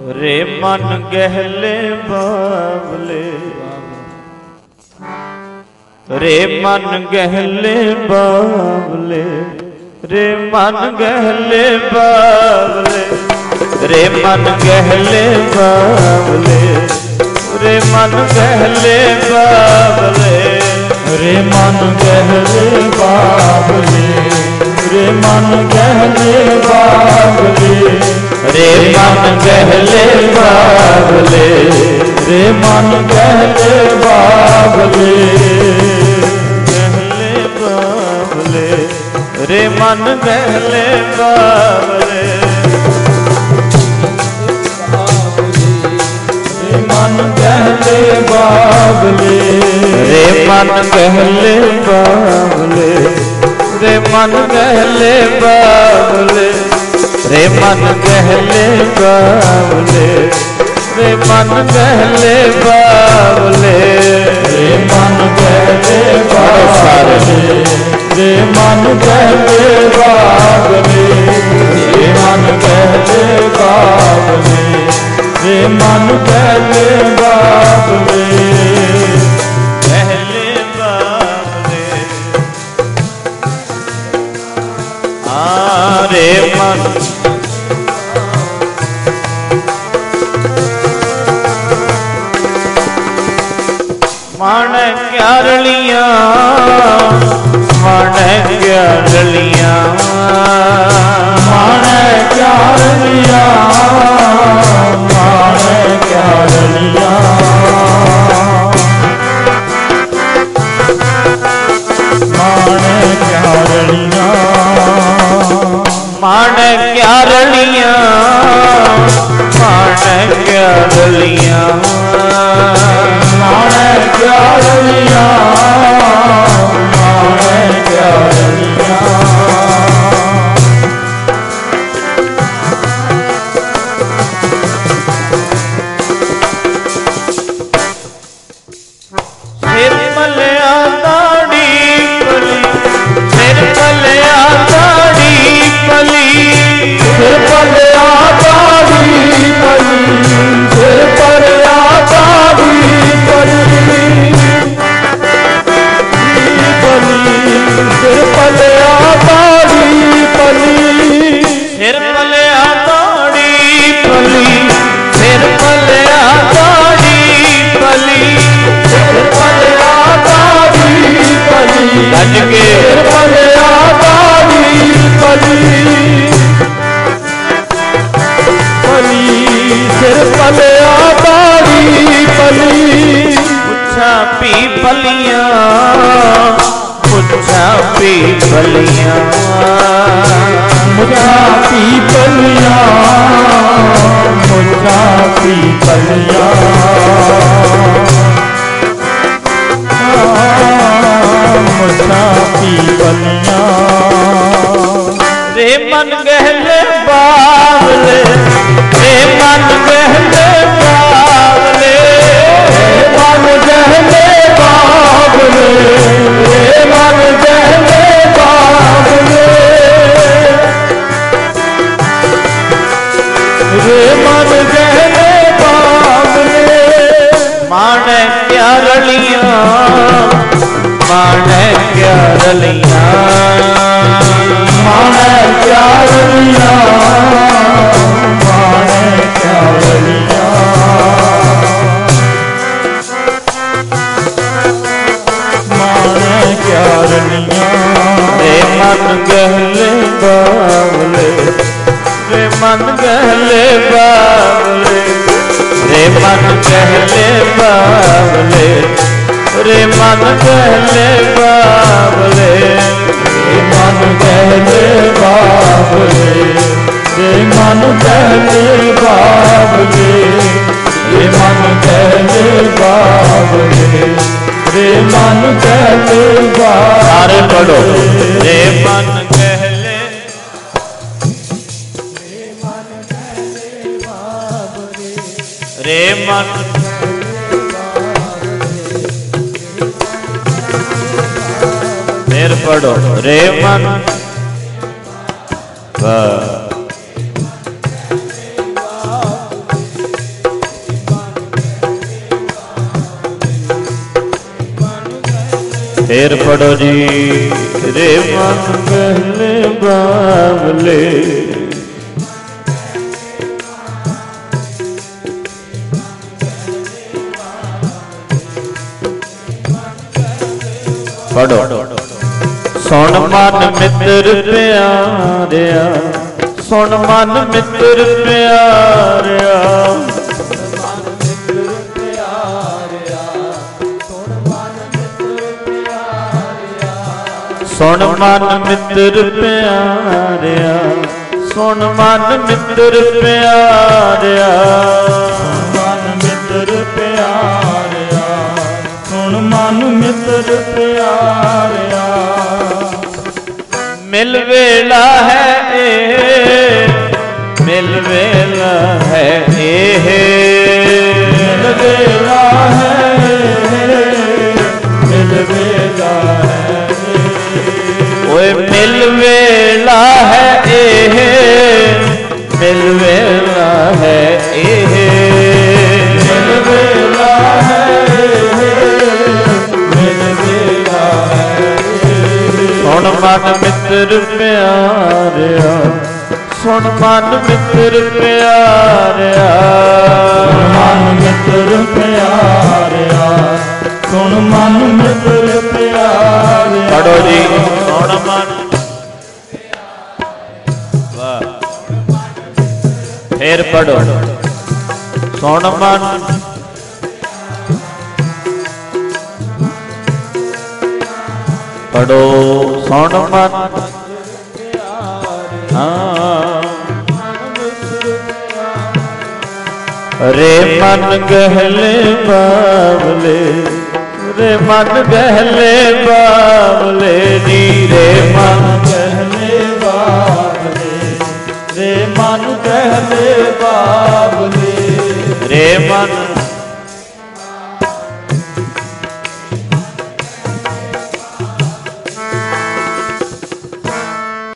रे मन गहले बावले, रे मन गहले बावले, रे मन गहले बावले, रे मन गहले बावले, रे मन गहले बावले, रे मन गहले बावले, रे मन गहले बावले, रे मन गहले बावले, रे मन गहले बावले, गहले बावले, रे मन गहले बावले, रे मन गहले बावले, रे मन गहले बावले, रे मन गहले बावले, रे मन गहले बावले, रे मन गहले बावले, रे मन गहले बावले, रे मन गहले बावले, रे मन गहले बावले, रे मन गहले बावले, गहले बावले, रे मन माने क्यारलियां, माने क्यारलियां, माने क्यारलियां, माने क्यारलियां, माने क्यारलियां, माने क्यारलियां, माने क्यारलियां, माने क्यारलियां, माने क्यारलियां, सिर मलिया दाढ़ी पली, सिर मलिया दाढ़ी पली, सिर पर आबादी पली, सिर पर आबादी पली, पली, सिर पर आबादी पली, सिर मलिया दाढ़ी पली, सिर मलिया दाढ़ी पली, सिर पर आबादी पली, गज के सिर पर आबादी पली, पली, सिर पर आबादी पली, पुच्छा पी पलियां, पुच्छा पी पलियां, मुझा पीपलिया, मुझा पीपलिया, मुझा पीपलिया, रे मन गहले बावले, रे मन गहले बावले, मन गहले बावले, रे मन गहले बावले, रे मन गहले बावले, माने क्यारलियां, माने क्यारलियां, माने क्यारलियां, माने क्यारलियां, माने क्यारलियां, रे मन गहले बावले, रे मन गहले बावले, रे मन गहले बावले, रे मन गहले बावले, रे मन गहले बावले, रे मन गहले बावले, रे मन गहले बावले, रे मन गहले बावले, सारे पढ़ो, रे मन गहले, रे मन फिर पढ़ो, रे मन ਫੇਰ ਪੜੋ ਜੀ। ਰੇ ਮਨ ਗਹਿਲੇ ਬਾਬਲੇ ਪੜੋ। ਸੁਣ ਮਨ ਮਿੱਤਰ ਪਿਆਰਿਆ, ਸੁਣ ਮਨ ਮਿੱਤਰ ਪਿਆਰਿਆ, ਸੁਣ ਮਨ ਮਿੱਤਰ ਪਿਆਰਿਆ, ਸੁਣ ਮਨ ਮਿੱਤਰ ਪਿਆਰਿਆ, ਮਨ ਮਿੱਤਰ ਪਿਆਰਿਆ, ਸੁਣ ਮਨ ਮਿੱਤਰ ਪਿਆਰਿਆ। ਮਿਲ ਵੇਲਾ ਹੈ ਇਹ, ਮਿਲ ਵੇਲਾ ਹੈ ਇਹ, ਮਿਲ ਵੇਲਾ ਹੈ, ਮਿਲ ਵੇਲਾ ਹੈ, ਓਏ ਮਿਲ ਵੇਲਾ ਹੈ ਇਹ, ਮਿਲ ਵੇਲਾ ਹੈ ਇਹ, ਮਿਲ ਵੇਲਾ ਹੈ, ਮਿਲ ਵੇਲਾ ਹੈ। ਸੁਣ ਮਨ ਮਿੱਤਰ ਪਿਆਰਿਆ, ਸੁਣ ਮਨ ਮਿੱਤਰ ਪਿਆਰਿਆ, ਮਨ ਮਿੱਤਰ ਪਿਆਰਿਆ, ਸੁਣ ਮਨ ਮਿੱਤਰ ਪਿਆਰਿਆ। ਪੜੋ ਜੀ। ਸੁਣ ਮਨ, ਵਾਹ, ਫੇਰ ਪੜੋ। ਸੁਣ ਮਨ, ਪੜੋ। ਸੁਣ ਮਨ, ਰੇ ਮਨ ਗਹਿਲੇ ਬਾਬਲੇ, ਰੇ ਮਨ ਗਹਿਲੇ ਬਾਬਲੇ ਨੀ, ਰੇ ਮਨ ਗਹਿਲੇ ਬਾਬਲੇ, ਰੇ ਮਨ ਗਹਿਲੇ ਬਾਬਲੇ, ਰੇ ਮਨ